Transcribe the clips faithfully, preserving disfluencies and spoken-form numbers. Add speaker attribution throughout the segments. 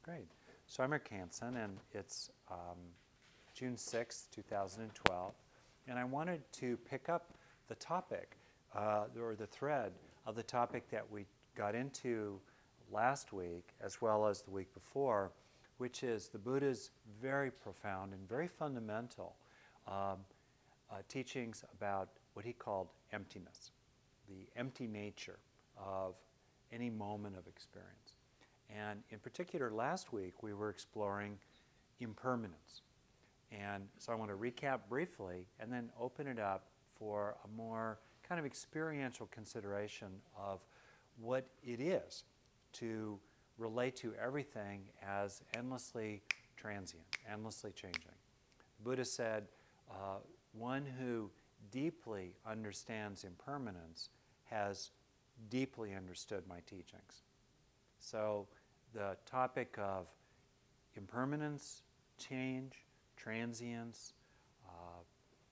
Speaker 1: Great. So I'm Rick Hansen, and it's um, June sixth, two thousand twelve, and I wanted to pick up the topic, uh, or the thread of the topic that we got into last week, as well as the week before, which is the Buddha's very profound and very fundamental um, uh, teachings about what he called emptiness, the empty nature of any moment of experience. And in particular, last week we were exploring impermanence. And so I want to recap briefly and then open it up for a more kind of experiential consideration of what it is to relate to everything as endlessly transient, endlessly changing. The Buddha said, uh, one who deeply understands impermanence has deeply understood my teachings. So the topic of impermanence, change, transience, uh,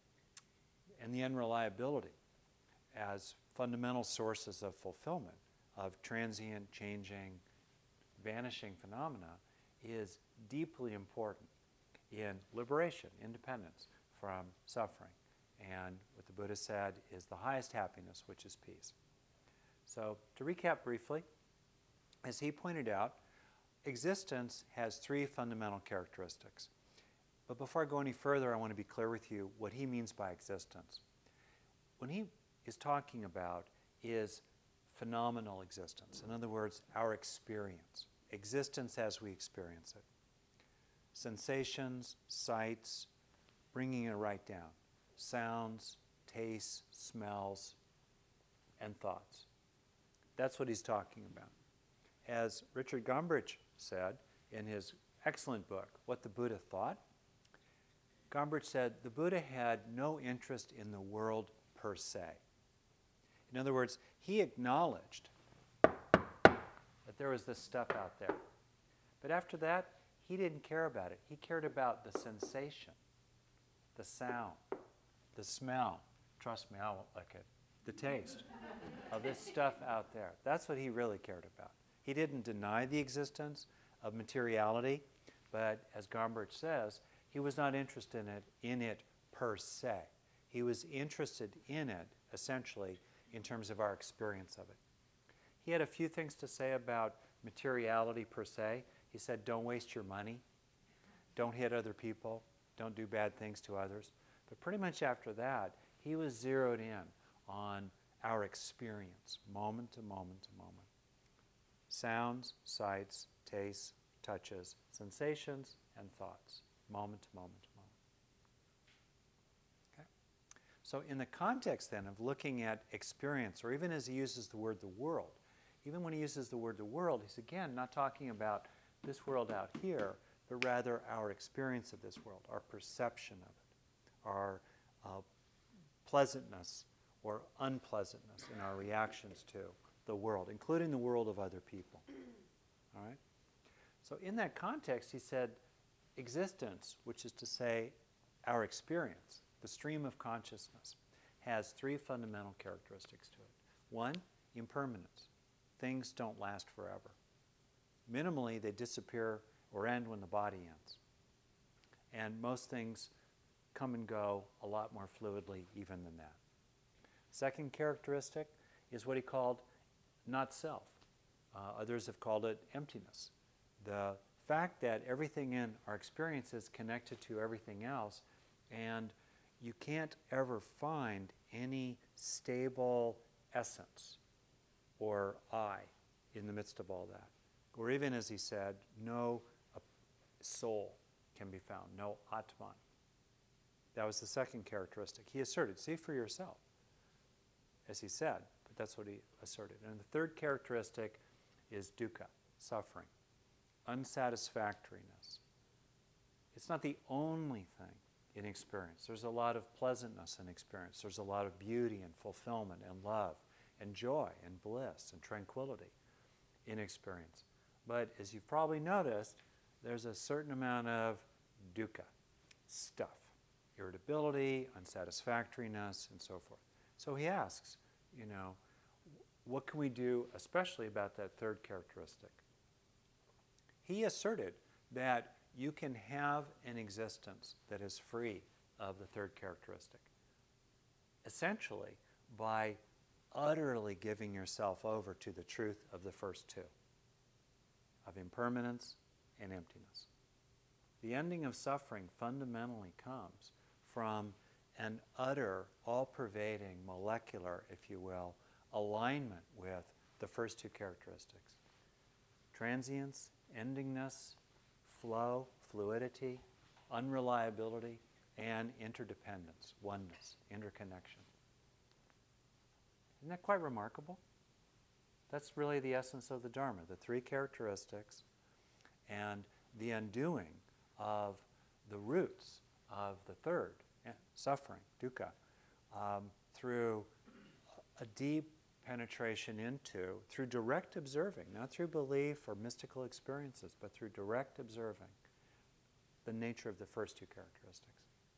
Speaker 1: and the unreliability as fundamental sources of fulfillment of transient, changing, vanishing phenomena is deeply important in liberation, independence from suffering. And what the Buddha said is the highest happiness, which is peace. So to recap briefly, as he pointed out, existence has three fundamental characteristics. But before I go any further, I want to be clear with you what he means by existence. What he is talking about is phenomenal existence. In other words, our experience. Existence as we experience it. Sensations, sights, bringing it right down. Sounds, tastes, smells, and thoughts. That's what he's talking about. As Richard Gombrich said in his excellent book, What the Buddha Thought, Gombrich said the Buddha had no interest in the world per se. In other words, he acknowledged that there was this stuff out there. But after that, he didn't care about it. He cared about the sensation, the sound, the smell. Trust me, I won't like it. The taste of this stuff out there. That's what he really cared about. He didn't deny the existence of materiality, but as Gombrich says, he was not interested in it, in it per se. He was interested in it, essentially, in terms of our experience of it. He had a few things to say about materiality per se. He said, don't waste your money. Don't hit other people. Don't do bad things to others. But pretty much after that, he was zeroed in on our experience, moment to moment to moment. Sounds, sights, tastes, touches, sensations, and thoughts, moment to moment to moment. Okay? So in the context then of looking at experience, or even as he uses the word the world, even when he uses the word the world, he's again not talking about this world out here, but rather our experience of this world, our perception of it, our uh, pleasantness or unpleasantness in our reactions to the world, including the world of other people. All right? So in that context, he said, existence, which is to say our experience, the stream of consciousness, has three fundamental characteristics to it. One, impermanence. Things don't last forever. Minimally, they disappear or end when the body ends. And most things come and go a lot more fluidly even than that. Second characteristic is what he called not self. Uh, others have called it emptiness. The fact that everything in our experience is connected to everything else, and you can't ever find any stable essence or I in the midst of all that. Or even, as he said, no uh, soul can be found, no Atman. That was the second characteristic. He asserted, see for yourself, as he said, but that's what he asserted. And the third characteristic is dukkha, suffering, unsatisfactoriness. It's not the only thing in experience. There's a lot of pleasantness in experience. There's a lot of beauty and fulfillment and love and joy and bliss and tranquility in experience. But as you've probably noticed, there's a certain amount of dukkha, stuff, irritability, unsatisfactoriness, and so forth. So he asks, you know, what can we do especially about that third characteristic? he asserted that you can have an existence that is free of the third characteristic, essentially by utterly giving yourself over to the truth of the first two, of impermanence and emptiness. The ending of suffering fundamentally comes from an utter, all-pervading, molecular, if you will, alignment with the first two characteristics. Transience, endingness, flow, fluidity, unreliability, and interdependence, oneness, interconnection. Isn't that quite remarkable? That's really the essence of the Dharma, the three characteristics and the undoing of the roots of the third, suffering, dukkha, um, through a deep penetration into, through direct observing, not through belief or mystical experiences, but through direct observing the nature of the first two characteristics.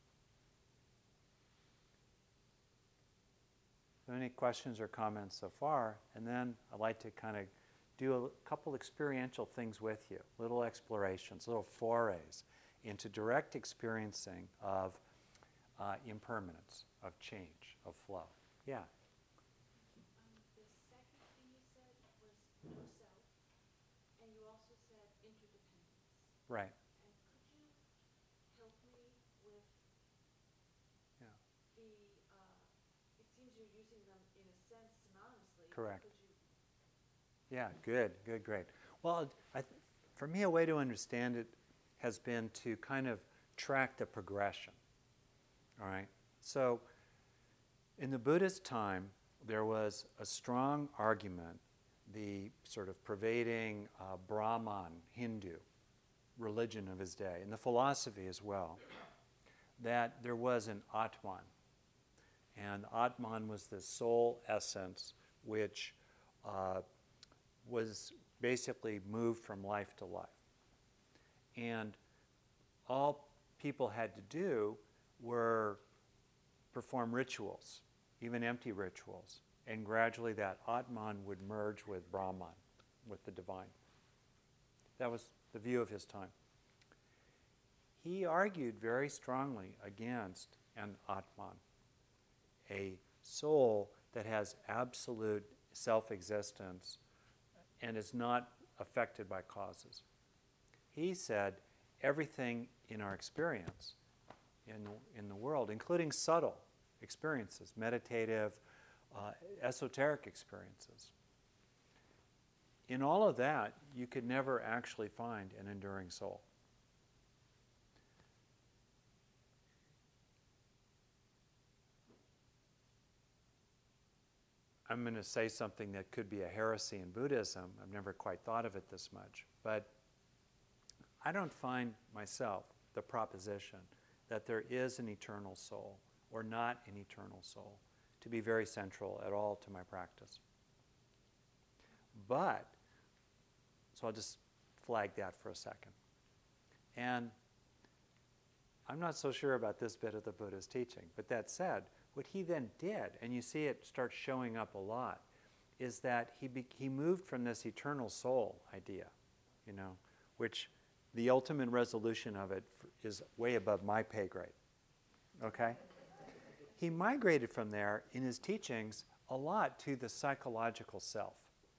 Speaker 1: So any questions or comments so far? And then I'd like to kind of do a couple experiential things with you, little explorations, little forays into direct experiencing of uh, impermanence, of change, of flow. Yeah.
Speaker 2: Um, the second thing you said was no self, and you also said interdependence.
Speaker 1: Right.
Speaker 2: And could you help me with
Speaker 1: Yeah.
Speaker 2: the, uh, it seems you're using them in a sense synonymously.
Speaker 1: Correct.
Speaker 2: Could you?
Speaker 1: Yeah, good, good, great. Well, I th- for me, a way to understand it has been to kind of track the progression. All right? So, in the Buddhist time, there was a strong argument, the sort of pervading uh, Brahman Hindu religion of his day, and the philosophy as well, that there was an Atman. And Atman was the soul essence which uh, was basically moved from life to life. And all people had to do were perform rituals, even empty rituals, and gradually that Atman would merge with Brahman, with the divine. That was the view of his time. He argued very strongly against an Atman, a soul that has absolute self-existence and is not affected by causes. He said everything in our experience in, in the world, including subtle experiences, meditative, uh, esoteric experiences, in all of that, you could never actually find an enduring soul. I'm going to say something that could be a heresy in Buddhism. I've never quite thought of it this much. But I don't find myself the proposition that there is an eternal soul or not an eternal soul to be very central at all to my practice. But, so I'll just flag that for a second. And I'm not so sure about this bit of the Buddha's teaching, but that said, what he then did, and you see it start showing up a lot, is that he be, he moved from this eternal soul idea, you know, which the ultimate resolution of it is way above my pay grade, okay? He migrated from there in his teachings a lot to the psychological self,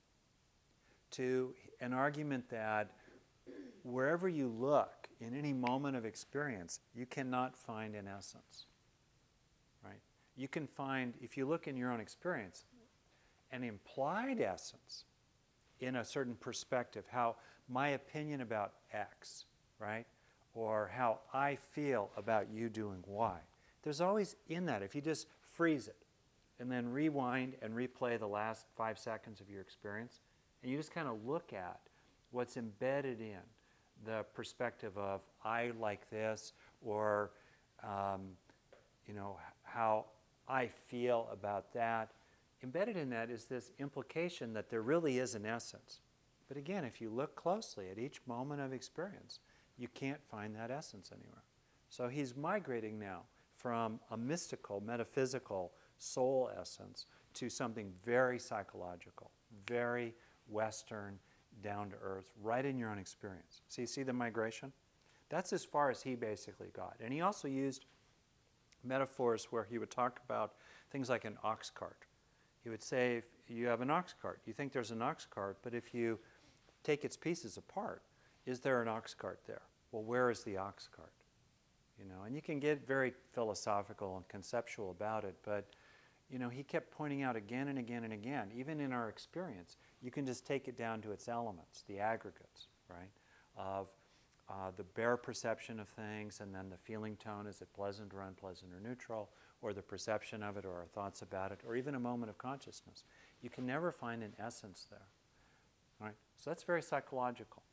Speaker 1: to an argument that wherever you look in any moment of experience, you cannot find an essence, right? You can find, if you look in your own experience, an implied essence in a certain perspective, how my opinion about X, right? Or how I feel about you doing Y. There's always in that, if you just freeze it and then rewind and replay the last five seconds of your experience, and you just kind of look at what's embedded in the perspective of I like this, or um, you know, how I feel about that. Embedded in that is this implication that there really is an essence. But again, if you look closely at each moment of experience, you can't find that essence anywhere. So he's migrating now from a mystical, metaphysical soul essence to something very psychological, very Western, down to earth, right in your own experience. So you see the migration? That's as far as he basically got. And he also used metaphors where he would talk about things like an ox cart. He would say, if you have an ox cart, you think there's an ox cart, but if you take its pieces apart, is there an ox cart there? Well, where is the ox cart? You know, and you can get very philosophical and conceptual about it, but you know, he kept pointing out again and again and again, even in our experience, you can just take it down to its elements, the aggregates, right? Of uh, the bare perception of things, and then the feeling tone, is it pleasant or unpleasant or neutral, or the perception of it, or our thoughts about it, or even a moment of consciousness. You can never find an essence there, right? So that's very psychological.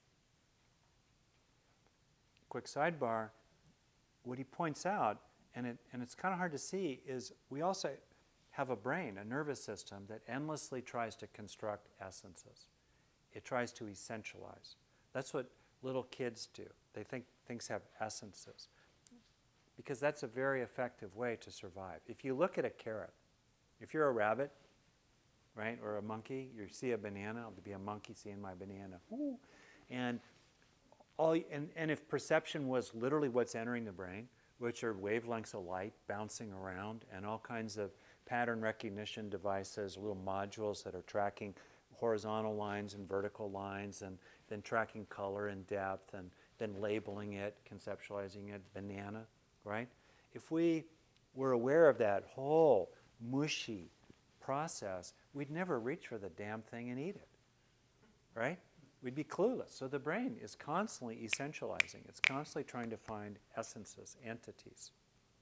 Speaker 1: Quick sidebar, what he points out, and, it, and it's kind of hard to see, is we also have a brain, a nervous system that endlessly tries to construct essences. It tries to essentialize. That's what little kids do. They think things have essences, because that's a very effective way to survive. If you look at a carrot, if you're a rabbit, right, or a monkey, you see a banana, I'll be a monkey seeing my banana. Ooh. And, all, and, and if perception was literally what's entering the brain, which are wavelengths of light bouncing around and all kinds of pattern recognition devices, little modules that are tracking horizontal lines and vertical lines, and then tracking color and depth, and then labeling it, conceptualizing it, banana, right? If we were aware of that whole mushy process, we'd never reach for the damn thing and eat it, right? We'd be clueless. So the brain is constantly essentializing. It's constantly trying to find essences, entities.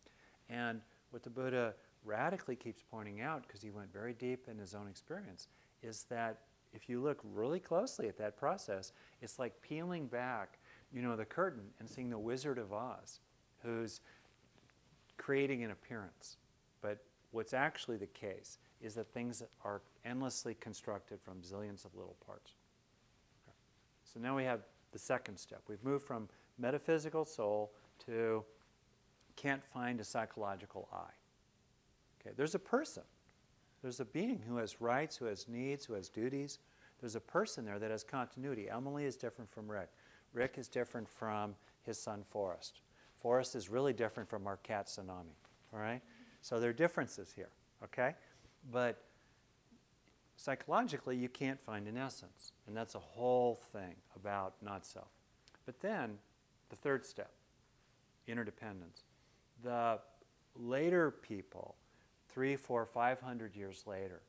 Speaker 1: And what the Buddha radically keeps pointing out, because he went very deep in his own experience, is that if you look really closely at that process, it's like peeling back, you know, the curtain and seeing the Wizard of Oz, who's creating an appearance. But what's actually the case is that things are endlessly constructed from zillions of little parts. Okay. So now we have the second step. We've moved from metaphysical soul to can't find a psychological I. Okay, there's a person. There's a being who has rights, who has needs, who has duties. There's a person there that has continuity. Emily is different from Rick. Rick is different from his son Forrest. Forrest is really different from our cat Tsunami. All right? So there are differences here. Okay? But psychologically, you can't find an essence. And that's a whole thing about not self. But then, the third step, interdependence. The later people, three, four, five hundred years later,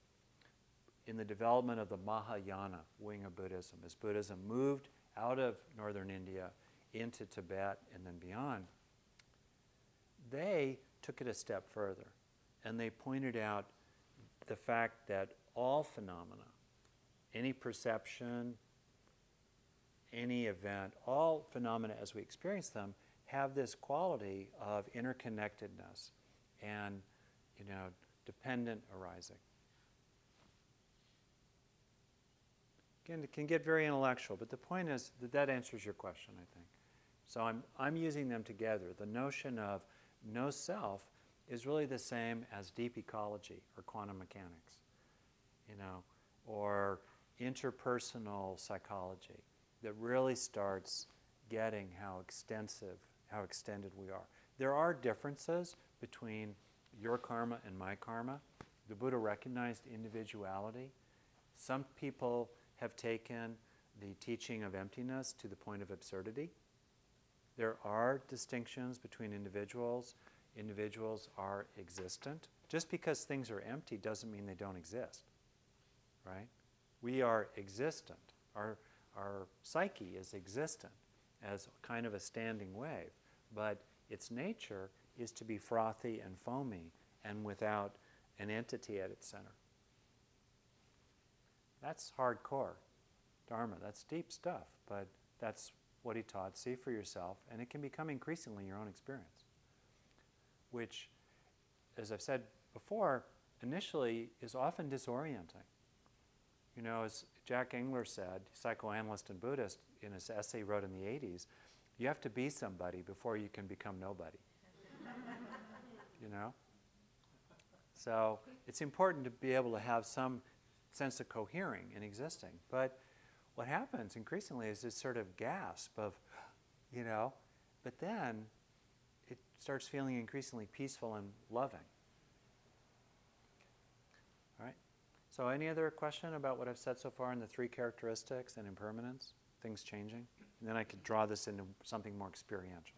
Speaker 1: in the development of the Mahayana wing of Buddhism, as Buddhism moved out of northern India into Tibet and then beyond, they took it a step further. And they pointed out the fact that all phenomena, any perception, any event, all phenomena as we experience them, have this quality of interconnectedness and, you know, dependent arising. Again, it can get very intellectual, but the point is that that answers your question, I think. So I'm, I'm using them together. The notion of no self is really the same as deep ecology or quantum mechanics, you know, or interpersonal psychology that really starts getting how extensive, how extended we are. There are differences between your karma and my karma. The Buddha recognized individuality. Some people have taken the teaching of emptiness to the point of absurdity. There are distinctions between individuals. Individuals are existent. Just because things are empty doesn't mean they don't exist, right? We are existent. Our, our psyche is existent as kind of a standing wave, but its nature is to be frothy and foamy and without an entity at its center. That's hardcore Dharma. That's deep stuff, but that's what he taught. See for yourself, and it can become increasingly your own experience, which, as I've said before, initially is often disorienting. You know, as Jack Engler said, psychoanalyst and Buddhist, in his essay he wrote in the eighties, you have to be somebody before you can become nobody. You know? So it's important to be able to have some sense of cohering and existing. But what happens increasingly is this sort of gasp of, you know, but then it starts feeling increasingly peaceful and loving. All right. So any other question about what I've said so far in the three characteristics and impermanence, things changing? And then I could draw this into something more experiential.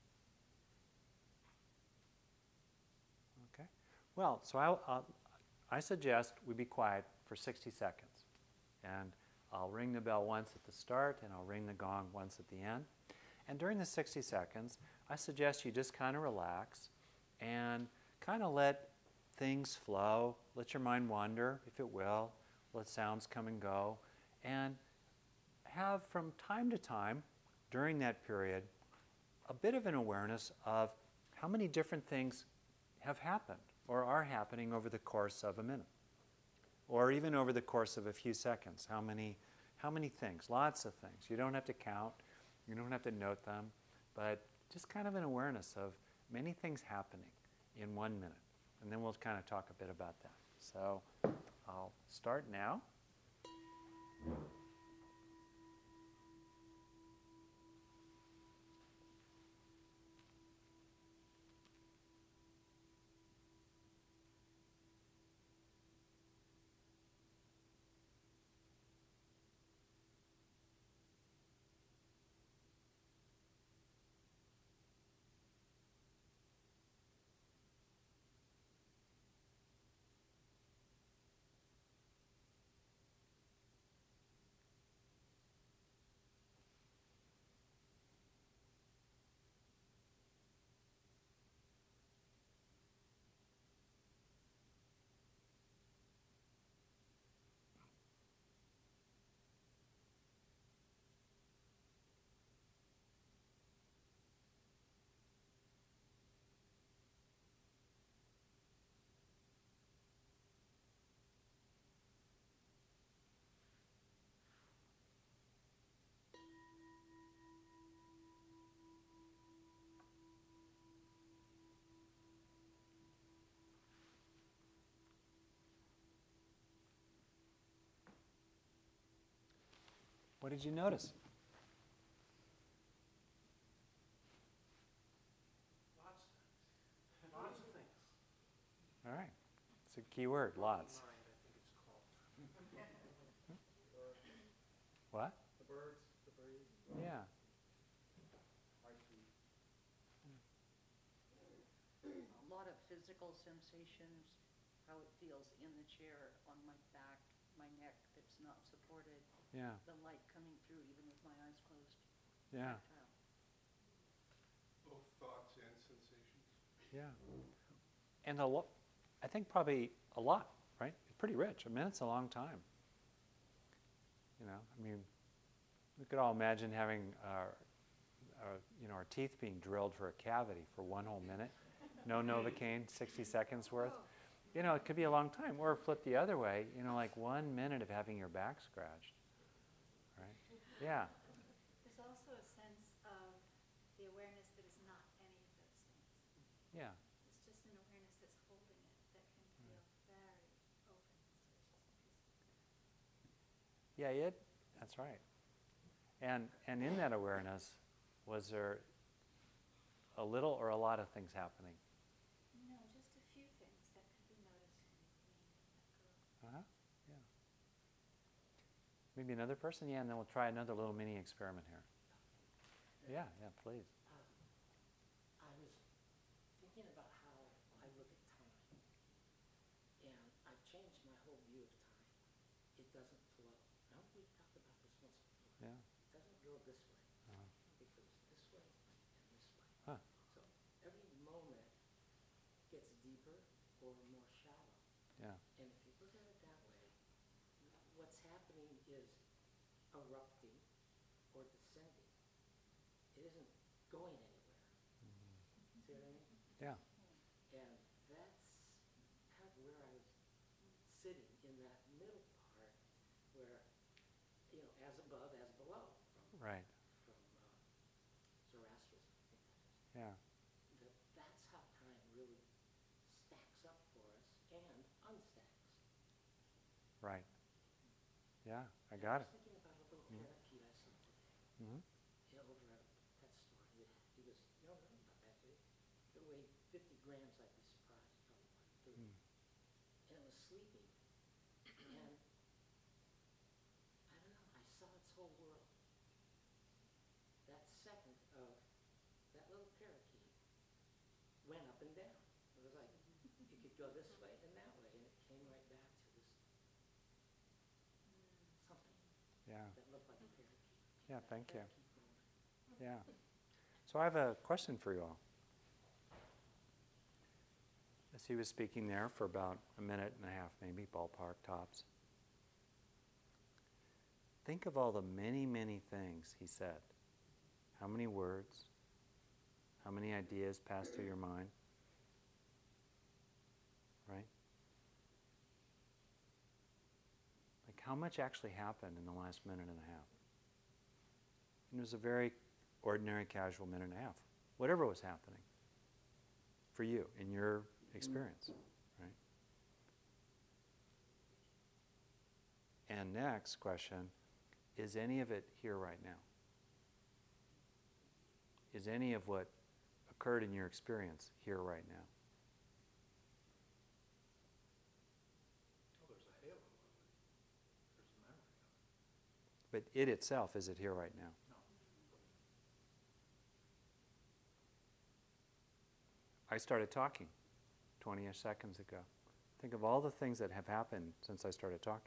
Speaker 1: Okay. Well, so I'll, I'll, I suggest we be quiet for sixty seconds. And I'll ring the bell once at the start, and I'll ring the gong once at the end. And during the sixty seconds, I suggest you just kind of relax and kind of let things flow. Let your mind wander, if it will. Let sounds come and go. And have, from time to time, during that period, a bit of an awareness of how many different things have happened or are happening over the course of a minute. Or even over the course of a few seconds. How many, how many things? Lots of things. You don't have to count. You don't have to note them. But just kind of an awareness of many things happening in one minute. And then we'll kind of talk a bit about that. So I'll start now. What did you notice?
Speaker 3: Lots, lots of things.
Speaker 1: All right. It's a key word, lots.
Speaker 3: Mind, I think it's called.
Speaker 1: What?
Speaker 3: The birds, the breeze.
Speaker 1: Yeah.
Speaker 3: Heartbeat.
Speaker 4: A lot of physical sensations, how it feels in the chair, on my back, my neck that's not supported,
Speaker 1: Yeah.
Speaker 4: the light coming through even with my eyes closed.
Speaker 1: Yeah.
Speaker 4: Tactile.
Speaker 3: Both thoughts and sensations.
Speaker 1: Yeah. And a lot, I think probably a lot, right? It's pretty rich. A minute's a long time. You know, I mean, we could all imagine having our, our, you know, our teeth being drilled for a cavity for one whole minute. No Novocaine, sixty seconds worth. You know, it could be a long time. Or flip the other way, you know, like one minute of having your back scratched. Right? Yeah.
Speaker 2: There's also a sense of the awareness that is not any of those things.
Speaker 1: Yeah.
Speaker 2: It's just an awareness that's holding it that can feel very open and spacious and peaceful.
Speaker 1: Yeah, it, that's right. And and in that awareness, was there a little or a lot of things happening?
Speaker 2: No, just a few things that could be noticed and gleaned and let go.
Speaker 1: Uh-huh. Yeah. Maybe another person? Yeah, and then we'll try another little mini experiment here. Yeah, yeah, please.
Speaker 5: Um, I was thinking about how I look at time, and I've changed my whole view of time. It doesn't flow. I know we've talked about this once before.
Speaker 1: Yeah.
Speaker 5: It doesn't go this way.
Speaker 1: Uh-huh.
Speaker 5: It goes this way and this way.
Speaker 1: Huh.
Speaker 5: So every moment gets deeper or more shallow.
Speaker 1: Yeah.
Speaker 5: And if you look at it that way, what's happening is erupting or descending. It isn't going anywhere. See what I mean?
Speaker 1: Yeah.
Speaker 5: And that's kind of where I was sitting in that middle part where, you know, as above, as below, from,
Speaker 1: Right.
Speaker 5: from uh, Zoroastrianism, I think that is.
Speaker 1: Yeah.
Speaker 5: That that's how time really stacks up for us and unstacks.
Speaker 1: Right. Yeah, I got it.
Speaker 5: I was thinking about a little
Speaker 1: Mhm.
Speaker 5: You don't know about that, do you? If it weighed fifty grams, I'd be surprised, probably like thirty.
Speaker 1: Hmm.
Speaker 5: And it was sleeping. And I don't know, I saw its whole world. That second of that little parakeet went up and down. It was like, it could go this way and that way, and it came right back to this something
Speaker 1: Yeah.
Speaker 5: that looked like a parakeet.
Speaker 1: Yeah,
Speaker 5: That
Speaker 1: thank you.
Speaker 5: parakeet moment.
Speaker 1: Yeah. So I have a question for you all. As he was speaking there for about a minute and a half, maybe, ballpark tops. Think of all the many, many things he said. How many words? How many ideas passed through your mind? Right? Like how much actually happened in the last minute and a half? And it was a very ordinary, casual minute and a half. Whatever was happening for you in your experience, right? And next question, is any of it here right now? Is any of what occurred in your experience here right now?
Speaker 3: Oh, there's a halo of it. There's a memory of it.
Speaker 1: But it itself, is it here right now?
Speaker 3: No.
Speaker 1: I started talking twenty-ish seconds ago. Think of all the things that have happened since I started talking.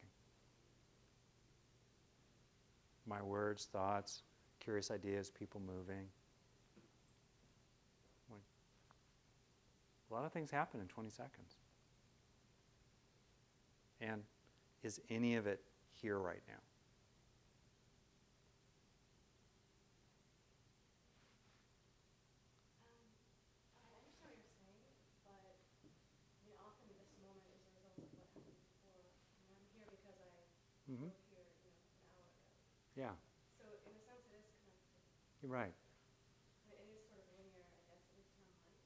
Speaker 1: My words, thoughts, curious ideas, people moving. Like, a lot of things happen in twenty seconds. And is any of it here right now?
Speaker 2: Um, I understand what you're saying, but I mean, often this moment is a result of what happened before. I mean, I'm here because I
Speaker 1: Mm-hmm.
Speaker 2: drove here, you know, an hour ago.
Speaker 1: Yeah,
Speaker 2: So in a sense, it is connected.
Speaker 1: you're right.
Speaker 2: But it is sort of linear, I guess, at least in my mind.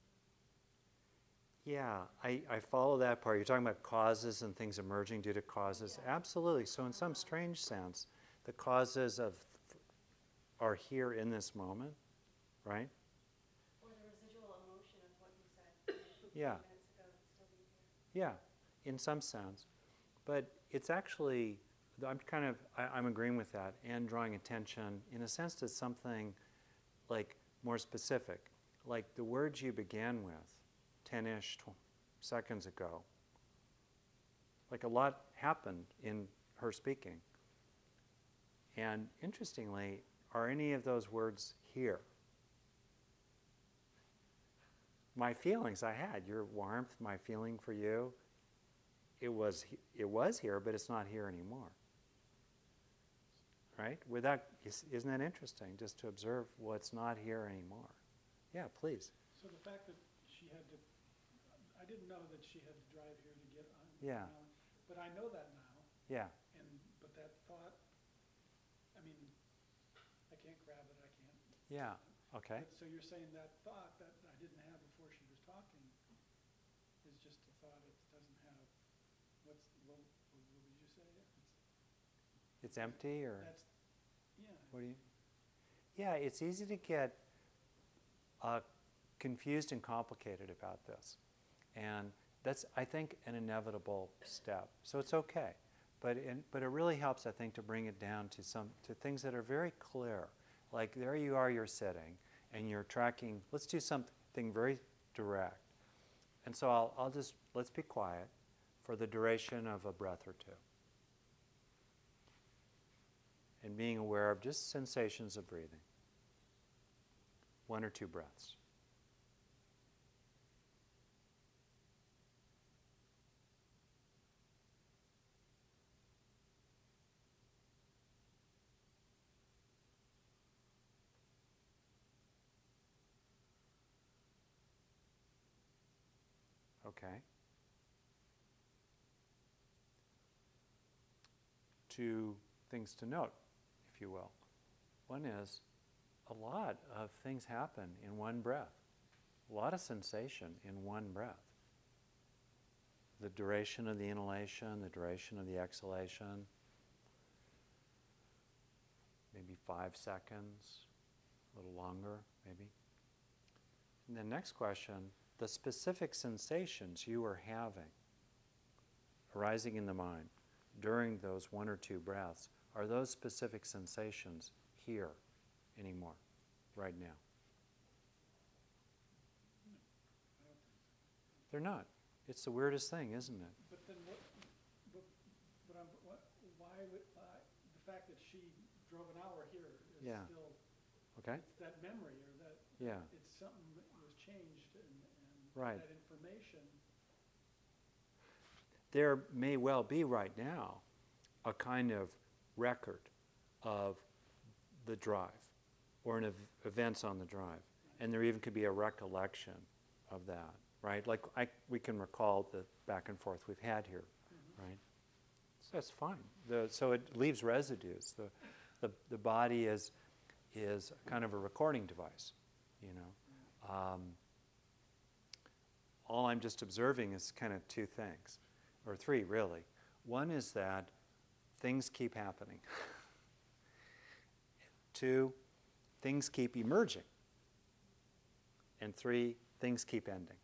Speaker 1: Yeah, I, I follow that part. You're talking about causes and things emerging due to causes.
Speaker 2: Yeah.
Speaker 1: Absolutely. So in some strange sense, the causes of are here in this moment, right?
Speaker 2: Or the residual emotion of what you said
Speaker 1: Yeah.
Speaker 2: minutes ago would still be here.
Speaker 1: Yeah, in some sense. But it's actually, I'm kind of, I, I'm agreeing with that and drawing attention, in a sense, to something like more specific. Like the words you began with ten-ish tw- seconds ago. Like a lot happened in her speaking. And interestingly, are any of those words here? My feelings I had, your warmth, my feeling for you, it was he- it was here, but it's not here anymore. Right? Without, is- isn't that interesting, just to observe what's not here anymore? Yeah, please.
Speaker 6: So the fact that she had to, I didn't know that she had to drive here to get on.
Speaker 1: Yeah.
Speaker 6: on, But I know that now,
Speaker 1: Yeah,
Speaker 6: and, but that thought, I mean, I can't grab it, I can't.
Speaker 1: yeah, okay.
Speaker 6: But so you're saying that thought that I didn't have before she was talking is just a thought, it doesn't have, what's, what, what did you say? It's-
Speaker 1: It's empty, or
Speaker 6: That's, yeah.
Speaker 1: what do you? Yeah, it's easy to get uh, confused and complicated about this. And that's, I think, an inevitable step. So it's okay. But, in, but it really helps, I think, to bring it down to some to things that are very clear. Like there you are, you're sitting, and you're tracking. Let's do something very direct. And so I'll, I'll just, let's be quiet for the duration of a breath or two. And being aware of just sensations of breathing. One or two breaths. Okay. Two things to note, if you will. One is a lot of things happen in one breath. A lot of sensation in one breath. The duration of the inhalation, the duration of the exhalation, maybe five seconds, a little longer, maybe. And the next question, the specific sensations you are having arising in the mind during those one or two breaths, are those specific sensations here anymore, right now? They're not. It's the weirdest thing, isn't it?
Speaker 6: But then what, but, but I'm, what, why would, uh, the fact that she drove an hour here is
Speaker 1: Yeah.
Speaker 6: still,
Speaker 1: Okay?
Speaker 6: it's that memory or that,
Speaker 1: Yeah.
Speaker 6: it's something that was changed and, and
Speaker 1: Right.
Speaker 6: that information.
Speaker 1: There may well be right now a kind of record of the drive or an ev- events on the drive. And there even could be a recollection of that, right? Like I, we can recall the back and forth we've had here, right? So that's fine. The, so it leaves residues. The, the, the body is, is kind of a recording device, you know. Um, all I'm just observing is kind of two things, or three really. One is that things keep happening. Two, things keep emerging. And three, things keep ending.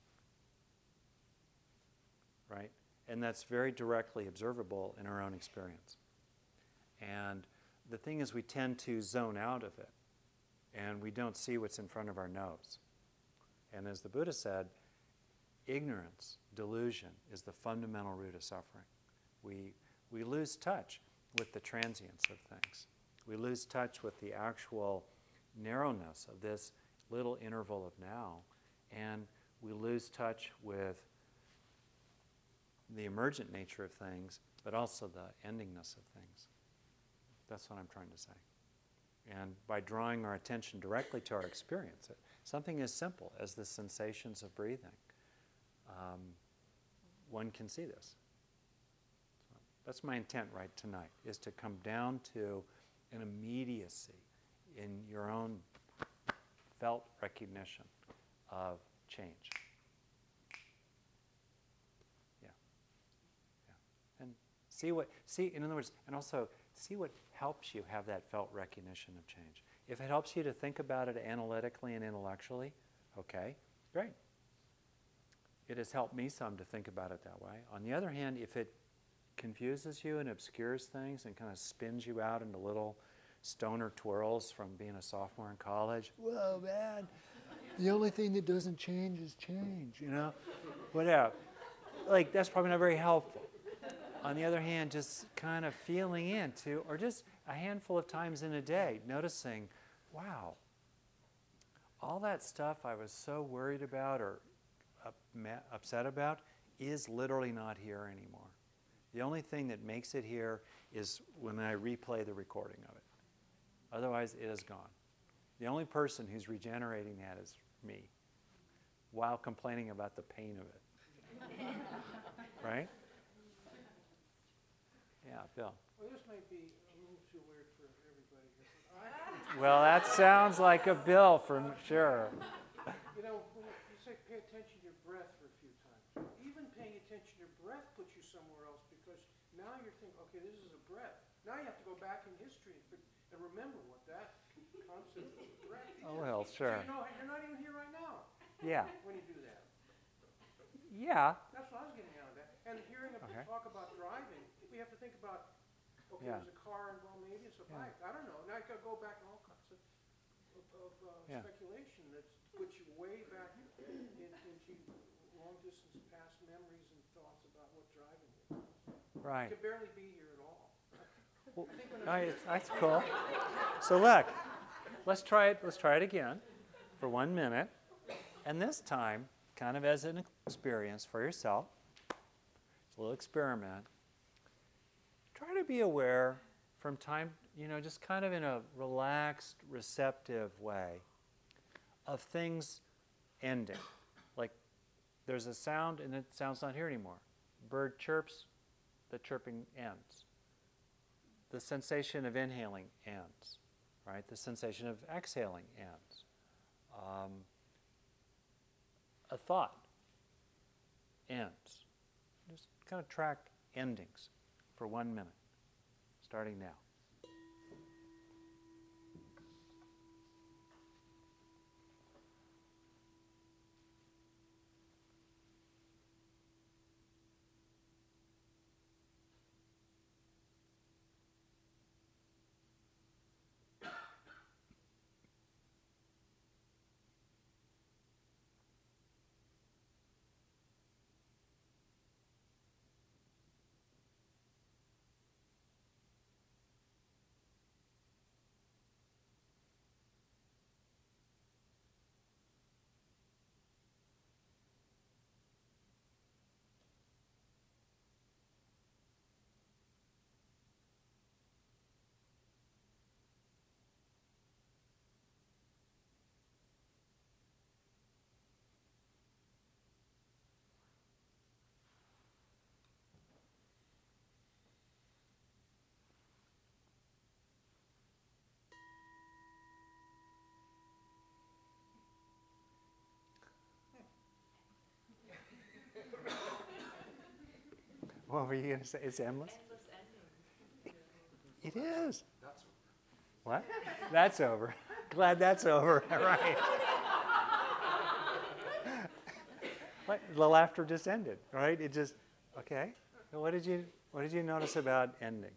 Speaker 1: Right? And that's very directly observable in our own experience. And the thing is, we tend to zone out of it, and we don't see what's in front of our nose. And as the Buddha said, ignorance, delusion, is the fundamental root of suffering. We, we lose touch with the transience of things. We lose touch with the actual narrowness of this little interval of now, and we lose touch with the emergent nature of things, but also the endingness of things. That's what I'm trying to say. And by drawing our attention directly to our experience, something as simple as the sensations of breathing, um, one can see this. So that's my intent right tonight, is to come down to an immediacy in your own felt recognition of change. Yeah. Yeah. And see what, see, in other words, and also see what helps you have that felt recognition of change. If it helps you to think about it analytically and intellectually, okay, great. It has helped me some to think about it that way. On the other hand, if it confuses you and obscures things and kind of spins you out into little stoner twirls from being a sophomore in college, whoa, man, the only thing that doesn't change is change, you know? Whatever. Like, that's probably not very helpful. On the other hand, just kind of feeling into, or just a handful of times in a day, noticing, wow, all that stuff I was so worried about or up, upset about is literally not here anymore. The only thing that makes it here is when I replay the recording of it. Otherwise, it is gone. The only person who's regenerating that is me, while complaining about the pain of it. Right? Yeah, Bill.
Speaker 3: Well, this might be a little too weird for everybody here. but I-
Speaker 1: Well, that sounds like a Bill for sure.
Speaker 3: You know, when you say pay attention to your breath for a few times, even paying attention to your breath puts you somewhere else, because now you're thinking, okay, this is a breath. Now you have to go back in history and, fi- and remember what that concept of breath is.
Speaker 1: Oh, well,
Speaker 3: So
Speaker 1: sure.
Speaker 3: you know, you're not even here right now
Speaker 1: Yeah.
Speaker 3: when you do that.
Speaker 1: Yeah.
Speaker 3: That's what I was getting out of that. And hearing a
Speaker 1: Okay.
Speaker 3: talk about driving, we have to think about, okay,
Speaker 1: Yeah.
Speaker 3: there's a car involved, maybe it's a
Speaker 1: Yeah.
Speaker 3: bike. I don't know. Now I could go back in all kinds of, of, of uh,
Speaker 1: Yeah.
Speaker 3: speculation that puts you way back in, into long distance past memories and thoughts about what driving is.
Speaker 1: Right.
Speaker 3: You could barely be here at all.
Speaker 1: Well,
Speaker 3: I think when
Speaker 1: no,
Speaker 3: I-
Speaker 1: it's- that's cool. So look, let's try it. Let's try it again for one minute, and this time, kind of as an experience for yourself. It's a little experiment. Try to be aware from time, you know, just kind of in a relaxed, receptive way of things ending. Like there's a sound and the sound's not here anymore. Bird chirps, the chirping ends. The sensation of inhaling ends, right? The sensation of exhaling ends. Um, a thought ends. Just kind of track endings for one minute, starting now. What were you going to say? It's endless?
Speaker 2: Endless endings.
Speaker 1: It is. What? That's over. Glad that's over. Right. What? The laughter just ended, right? It just, okay. So what did you what did you notice about endings?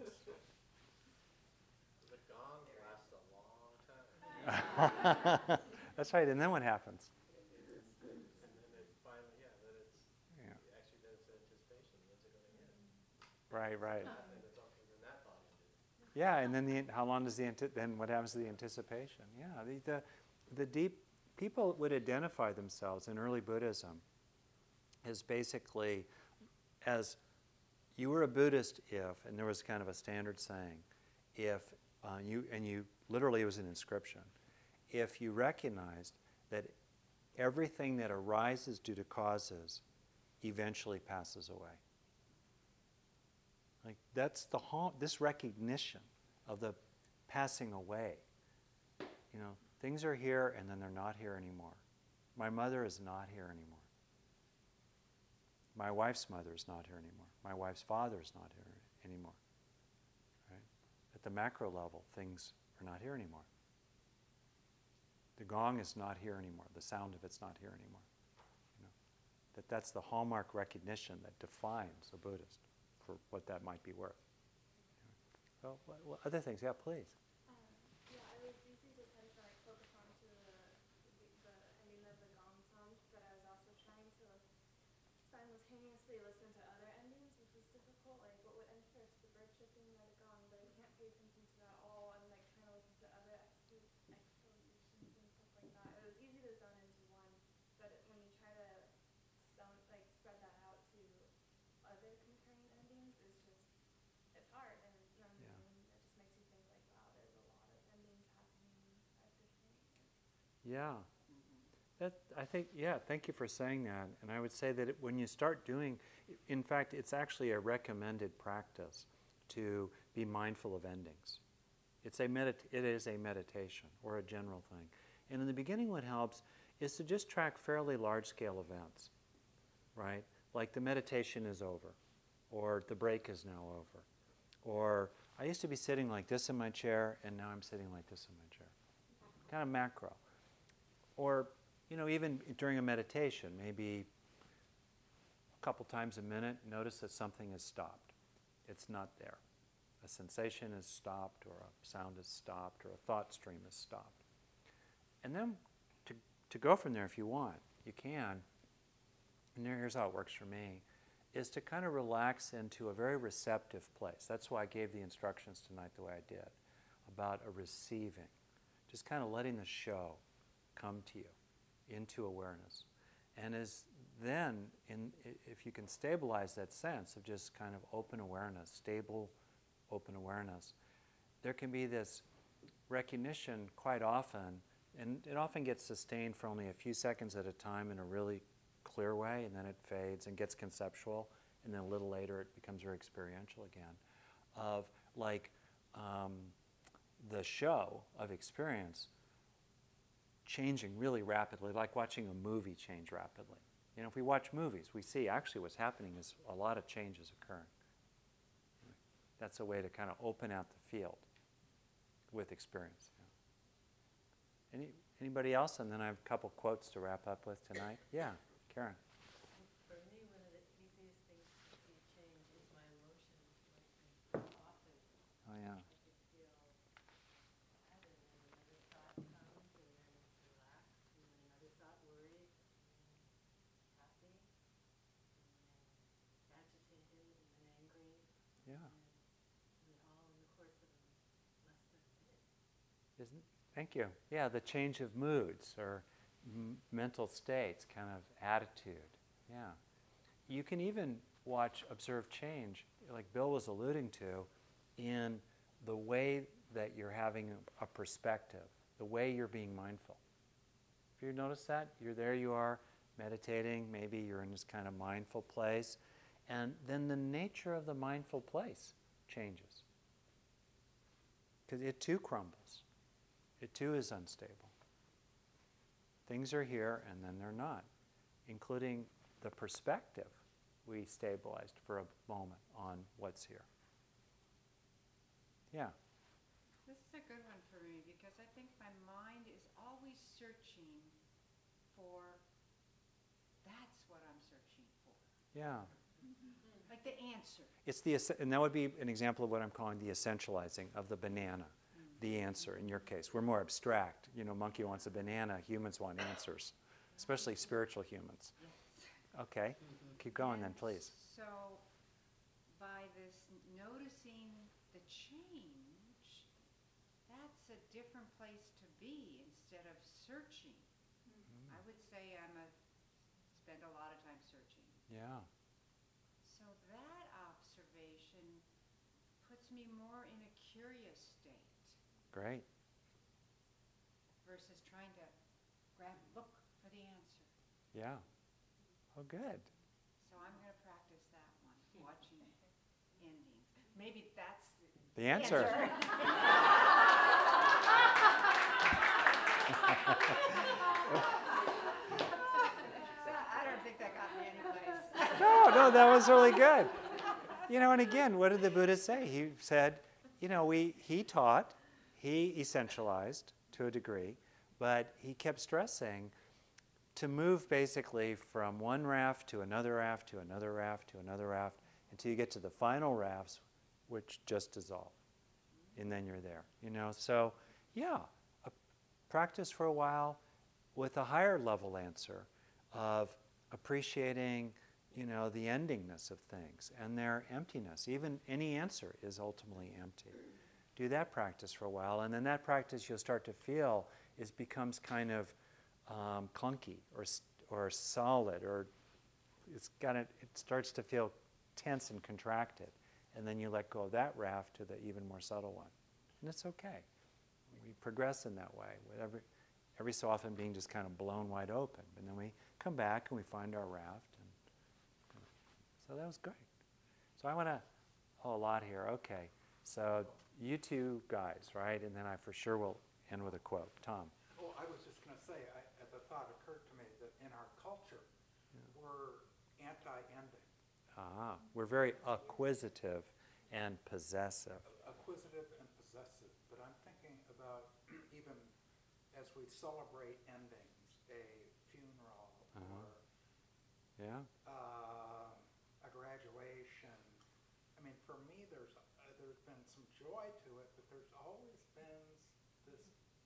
Speaker 7: The gong lasts a long time.
Speaker 1: That's right. And then what happens?
Speaker 7: And then it finally, yeah, then it's,
Speaker 1: Yeah.
Speaker 7: actually then it's anticipation, when's it gonna end?
Speaker 1: Right, right.
Speaker 7: And it's all, and then that thought ended.
Speaker 1: Yeah, and then the how long does the anti- then what happens to the anticipation? Yeah, the, the the deep people would identify themselves in early Buddhism as basically as you were a Buddhist if, and there was kind of a standard saying, if uh, you and you literally it was an inscription, if you recognized that everything that arises due to causes eventually passes away. Like that's the whole, this recognition of the passing away. You know, things are here and then they're not here anymore. My mother is not here anymore. My wife's mother is not here anymore. My wife's father is not here anymore. Right? At the macro level, things are not here anymore. The gong is not here anymore. The sound of it's not here anymore. You know, that that's the hallmark recognition that defines a Buddhist for what that might be worth. Well, what, what other things? Yeah, please.
Speaker 2: Um, yeah, it was easy to tend to like focus on to the, the, the ending of the gong sound, but I was also trying to simultaneously listen to other endings, which was difficult. Like what would end first, the bird chirping or the gong? But I can't pay attention to that all. I'm like trying to listen to other exhalations and stuff like that. It was easy to zone into one, but it, when you try to zone like spread that out to other concurring endings, it's just it's hard, and then
Speaker 1: Yeah.
Speaker 2: it just makes you think like, wow, there's a lot of endings happening at different.
Speaker 1: Yeah. That, I think, yeah, thank you for saying that. And I would say that it, when you start doing, in fact, it's actually a recommended practice to be mindful of endings. It's a medit- it is a meditation or a general thing. And in the beginning, what helps is to just track fairly large-scale events, right? Like the meditation is over, or the break is now over, or I used to be sitting like this in my chair, and now I'm sitting like this in my chair. Kind of macro. Or, you know, even during a meditation, maybe a couple times a minute, notice that something has stopped. It's not there. A sensation is stopped, or a sound is stopped, or a thought stream is stopped. And then to, to go from there if you want, you can. And here's how it works for me, is to kind of relax into a very receptive place. That's why I gave the instructions tonight the way I did, about a receiving. Just kind of letting the show come to you into awareness. And as then, in, if you can stabilize that sense of just kind of open awareness, stable open awareness, there can be this recognition quite often, and it often gets sustained for only a few seconds at a time in a really clear way, and then it fades and gets conceptual, and then a little later it becomes very experiential again, of like um, the show of experience changing really rapidly, like watching a movie change rapidly. You know, if we watch movies, we see actually what's happening is a lot of changes occurring. That's a way to kind of open out the field with experience. Yeah. Any, anybody else? And then I have a couple quotes to wrap up with tonight. Yeah, Karen.
Speaker 8: For me, one of the easiest things to see change is my emotions. Like, often
Speaker 1: Oh, yeah.
Speaker 8: I could feel sad, and then another thought comes, and then relax, and then another thought worried, and then happy, and then agitated, and then angry,
Speaker 1: Yeah.
Speaker 8: and, and all in the course of less than a minute.
Speaker 1: Isn't, thank you. Yeah, the change of moods or m- mental states, kind of attitude. Yeah. You can even watch, observe change, like Bill was alluding to, in the way that you're having a, a perspective, the way you're being mindful. Have you noticed that? You're there, you are meditating, maybe you're in this kind of mindful place, and then the nature of the mindful place changes. Because it too crumbles. It too is unstable. Things are here and then they're not, including the perspective we stabilized for a moment on what's here. Yeah.
Speaker 4: This is a good one for me because I think my mind is always searching for, that's what I'm searching for.
Speaker 1: Yeah.
Speaker 4: Like the answer.
Speaker 1: It's the, and that would be an example of what I'm calling the essentializing of the banana, the answer in your case. We're more abstract. You know, monkey wants a banana, humans want answers, especially spiritual humans. Okay, keep going then, please.
Speaker 4: So by this noticing the change, that's a different place to be instead of searching. Mm-hmm. I would say I'm a, spend a lot of time searching.
Speaker 1: Yeah.
Speaker 4: So that observation puts me more in a curious state.
Speaker 1: Great.
Speaker 4: Versus trying to grab a book for the answer.
Speaker 1: Yeah. Oh, good.
Speaker 4: So I'm going to practice that one, watching endings. Maybe that's the,
Speaker 1: The answer.
Speaker 4: I don't think that got me anyplace.
Speaker 1: No, no, that was really good. You know, and again, what did the Buddha say? He said, you know, we, he taught, he essentialized to a degree, but he kept stressing to move basically from one raft to another raft to another raft to another raft until you get to the final rafts, which just dissolve. And then you're there, you know. So, yeah, a practice for a while with a higher level answer of appreciating, you know, the endingness of things and their emptiness. Even any answer is ultimately empty. Do that practice for a while, and then that practice you'll start to feel is becomes kind of um, clunky or or solid, or it's got it. It starts to feel tense and contracted, and then you let go of that raft to the even more subtle one, and it's okay. We progress in that way, with every every so often being just kind of blown wide open, and then we come back and we find our raft. And so that was great. So I want to, oh, a lot here. Okay, so you two guys, right? And then I for sure will end with a quote. Tom.
Speaker 9: Oh, I was just going to say, I, the thought occurred to me that in our culture, yeah. we're anti-ending.
Speaker 1: Ah, we're very acquisitive and possessive.
Speaker 9: Acquisitive and possessive. But I'm thinking about even as we celebrate endings, a funeral
Speaker 1: uh-huh.
Speaker 9: or
Speaker 1: yeah.
Speaker 9: uh, a graduation. I mean, for me, there's uh, there's been some joy to it, but there's always been this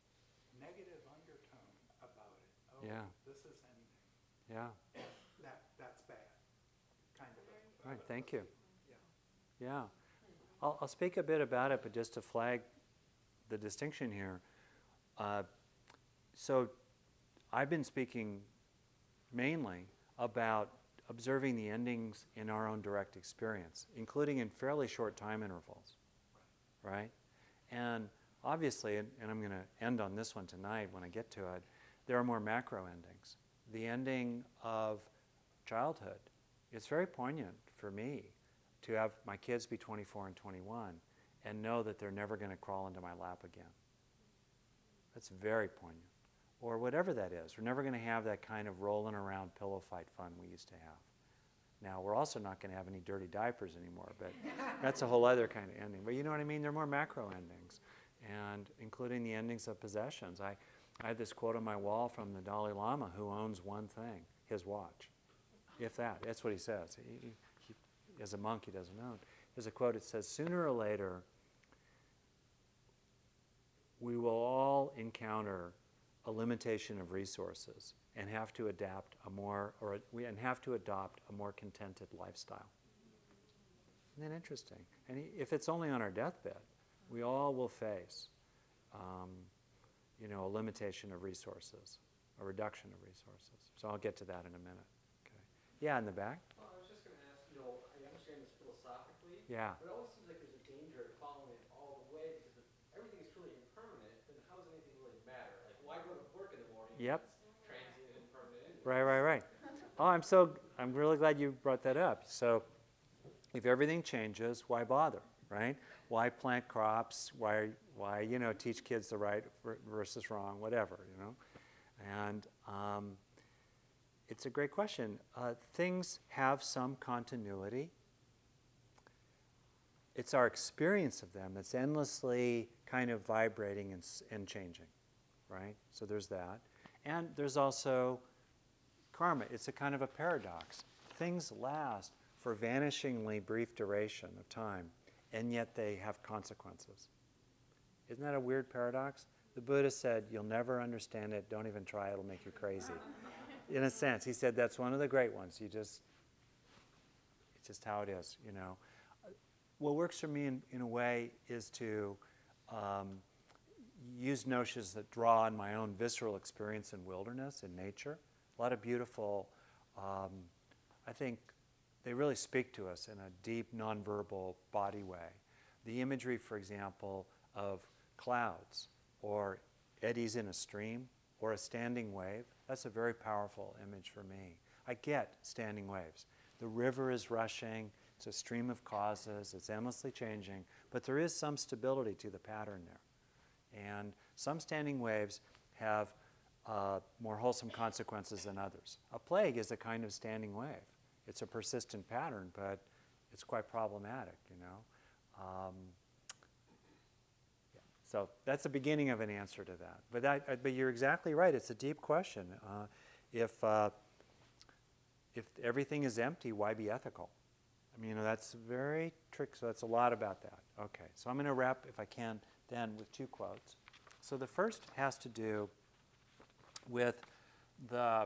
Speaker 9: negative undertone about it. Oh,
Speaker 1: yeah.
Speaker 9: This is ending.
Speaker 1: Yeah.
Speaker 9: And that that's bad. Kind of. A,
Speaker 1: All right. Thank you.
Speaker 9: Yeah.
Speaker 1: Yeah. I'll, I'll speak a bit about it, but just to flag the distinction here. Uh, so I've been speaking mainly about observing the endings in our own direct experience, including in fairly short time intervals, right? And obviously, and, and I'm going to end on this one tonight when I get to it, there are more macro endings. The ending of childhood, it's very poignant for me to have my kids be twenty-four and twenty-one and know that they're never going to crawl into my lap again. That's very poignant. Or whatever that is. We're never going to have that kind of rolling around pillow fight fun we used to have. Now, we're also not going to have any dirty diapers anymore, but that's a whole other kind of ending. But you know what I mean? They're more macro endings, and including the endings of possessions. I, I had this quote on my wall from the Dalai Lama, who owns one thing, his watch. If that. That's what he says. He, he, as a monk, he doesn't own. There's a quote that says, sooner or later, we will all encounter a limitation of resources and have to adapt a more, or we and have to adopt a more contented lifestyle. Isn't that interesting? And if it's only on our deathbed, we all will face, um, you know, a limitation of resources, a reduction of resources. So I'll get to that in a minute. Okay. Yeah, in the back.
Speaker 7: Well, I was just going to ask, you know, I understand this philosophically.
Speaker 1: Yeah.
Speaker 7: But it always seems like there's a danger in following it all the way because if everything is truly impermanent, then how does anything really matter? Like, why go to work in the morning?
Speaker 1: Yep.
Speaker 7: It's transient and permanent.
Speaker 1: Right, right, right. Oh, I'm so, I'm really glad you brought that up. So if everything changes, why bother, right? Why plant crops? Why, why you know, teach kids the right versus wrong, whatever, you know? And um, it's a great question. Uh, things have some continuity. It's our experience of them that's endlessly kind of vibrating and, and changing, right? So there's that. And there's also karma. It's a kind of a paradox. Things last for vanishingly brief duration of time, and yet they have consequences. Isn't that a weird paradox? The Buddha said, you'll never understand it, don't even try, it'll make you crazy. In a sense, he said that's one of the great ones. You just, it's just how it is, you know. What works for me in, in a way is to um, use notions that draw on my own visceral experience in wilderness, in nature. A lot of beautiful, um, I think they really speak to us in a deep, nonverbal body way. The imagery, for example, of clouds or eddies in a stream or a standing wave, that's a very powerful image for me. I get standing waves. The river is rushing, it's a stream of causes, it's endlessly changing, but there is some stability to the pattern there. And some standing waves have uh, more wholesome consequences than others. A plague is a kind of standing wave. It's a persistent pattern, but it's quite problematic, you know. Um, yeah. So that's the beginning of an answer to that. But, that, uh, but you're exactly right. It's a deep question. Uh, if, uh, if everything is empty, why be ethical? I mean, you know, that's very tricky. So that's a lot about that. Okay, so I'm going to wrap, if I can, then with two quotes. So the first has to do with the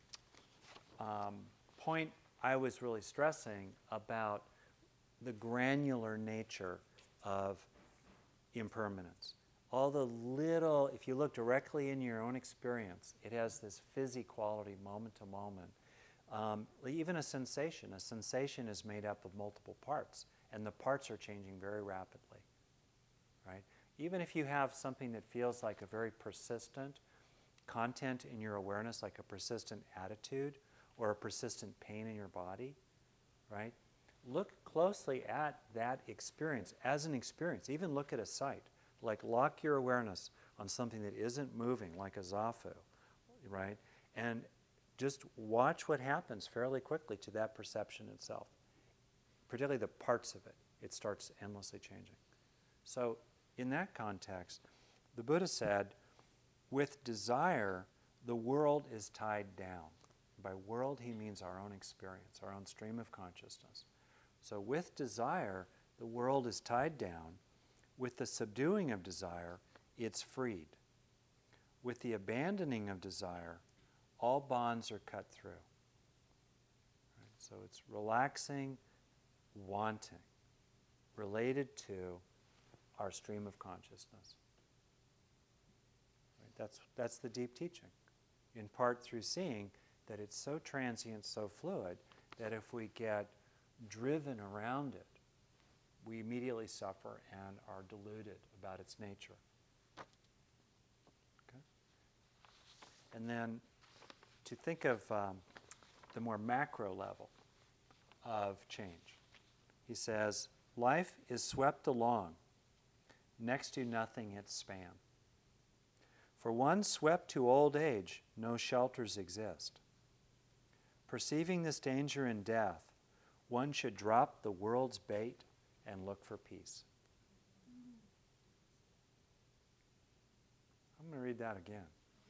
Speaker 1: um, point I was really stressing about the granular nature of impermanence. All the little, if you look directly in your own experience, it has this fizzy quality moment to moment. Um, even a sensation. A sensation is made up of multiple parts, and the parts are changing very rapidly, right? Even if you have something that feels like a very persistent content in your awareness, like a persistent attitude or a persistent pain in your body, right? Look closely at that experience as an experience. Even look at a sight. Like lock your awareness on something that isn't moving, like a zafu, right? And just watch what happens fairly quickly to that perception itself, particularly the parts of it. It starts endlessly changing. So in that context, the Buddha said, with desire, the world is tied down. By world, he means our own experience, our own stream of consciousness. So with desire, the world is tied down. With the subduing of desire, it's freed. With the abandoning of desire, all bonds are cut through. Right? So it's relaxing, wanting, related to our stream of consciousness. Right? That's, that's the deep teaching, in part through seeing that it's so transient, so fluid, that if we get driven around it, we immediately suffer and are deluded about its nature. Okay? And then to think of um, the more macro level of change. He says, life is swept along, next to nothing its span. For one swept to old age, no shelters exist. Perceiving this danger in death, one should drop the world's bait and look for peace. I'm going to read that again.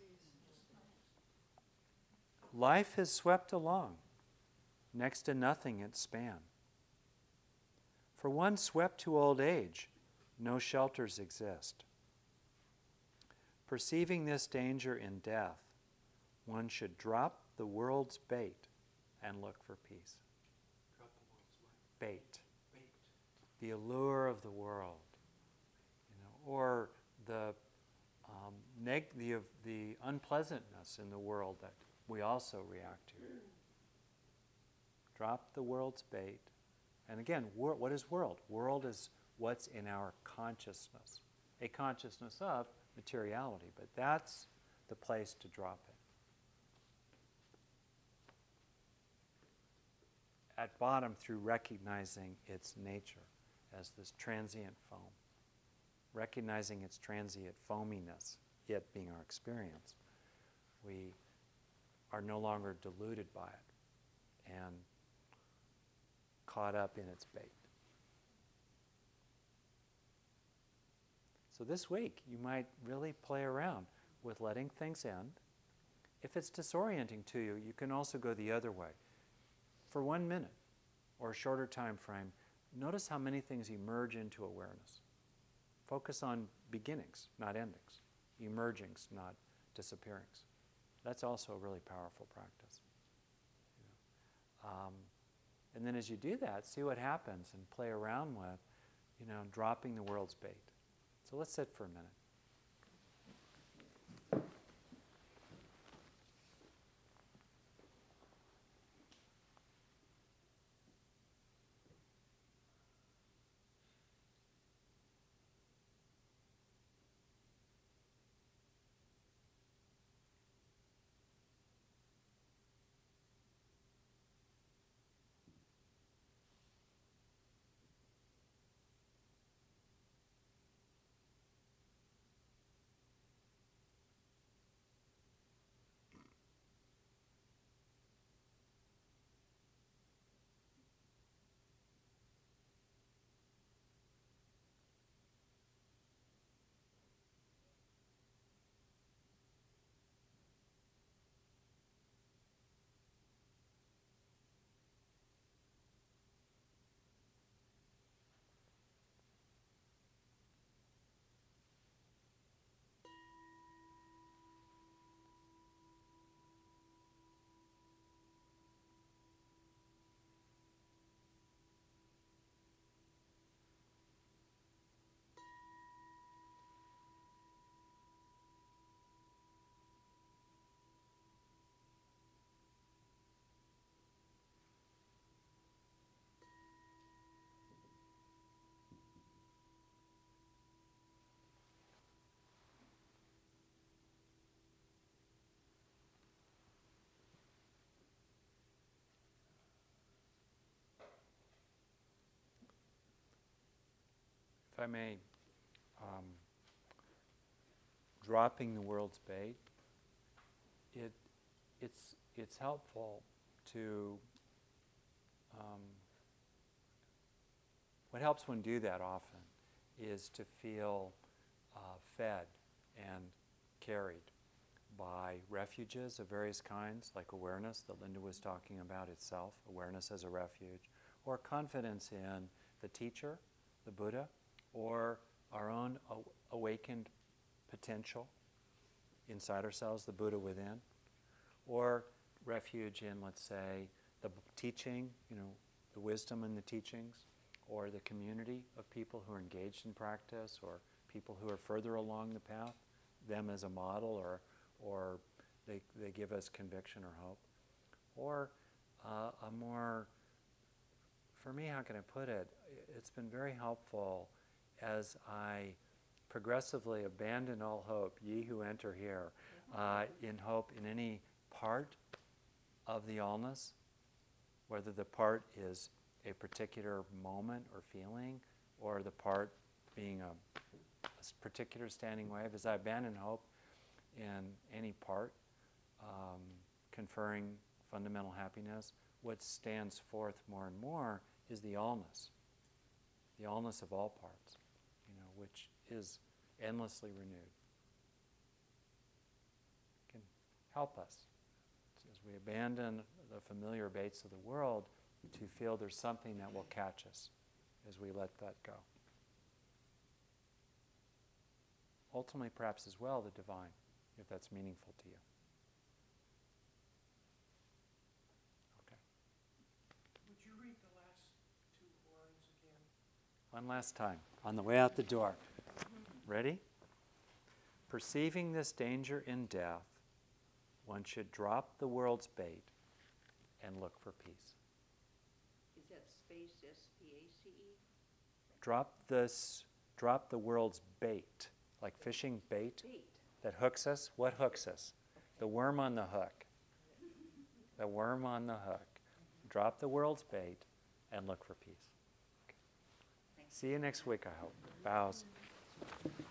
Speaker 1: Life has swept along, next to nothing its span. For one swept to old age, no shelters exist. Perceiving this danger in death, one should drop the world's bait and look for peace.
Speaker 3: Drop the world's what?
Speaker 1: Bait.
Speaker 3: Bait.
Speaker 1: The allure of the world, you know, or the um, neg- the, uh, the unpleasantness in the world that we also react to. Drop the world's bait. And again, wor- what is world? World is what's in our consciousness. A consciousness of materiality, but that's the place to drop it. At bottom, through recognizing its nature as this transient foam, recognizing its transient foaminess, it being our experience, we are no longer deluded by it and caught up in its bait. So this week, you might really play around with letting things end. If it's disorienting to you, you can also go the other way. For one minute or a shorter time frame, notice how many things emerge into awareness. Focus on beginnings, not endings. Emergings, not disappearings. That's also a really powerful practice. You know. um, and then as you do that, see what happens and play around with, you know, dropping the world's bait. So let's sit for a minute. If I may, um, dropping the world's bait, it, it's, it's helpful to, um, what helps one do that often is to feel uh, fed and carried by refuges of various kinds, like awareness that Linda was talking about itself, awareness as a refuge, or confidence in the teacher, the Buddha, or our own aw- awakened potential inside ourselves, the Buddha within, or refuge in, let's say, the b- teaching, you know, the wisdom in the teachings, or the community of people who are engaged in practice, or people who are further along the path, them as a model, or or they, they give us conviction or hope. Or uh, a more, for me, how can I put it, it's been very helpful as I progressively abandon all hope, ye who enter here, uh, in hope in any part of the allness, whether the part is a particular moment or feeling, or the part being a, a particular standing wave, as I abandon hope in any part, um, conferring fundamental happiness, what stands forth more and more is the allness, the allness of all parts, you know, which is endlessly renewed. It can help us as we abandon the familiar baits of the world to feel there's something that will catch us as we let that go. Ultimately, perhaps as well, the divine, if that's meaningful to you. Okay.
Speaker 3: Would you read the last two lines again?
Speaker 1: One last time, on the way out the door. Ready? Perceiving this danger in death, one should drop the world's bait and look for peace.
Speaker 8: Is that space S P A C E?
Speaker 1: Drop this, drop the world's bait, like fishing bait
Speaker 8: Bait.
Speaker 1: that hooks us. What hooks us? The worm on the hook. The worm on the hook. Drop the world's bait and look for peace. Okay. See you next week, I hope. Bows.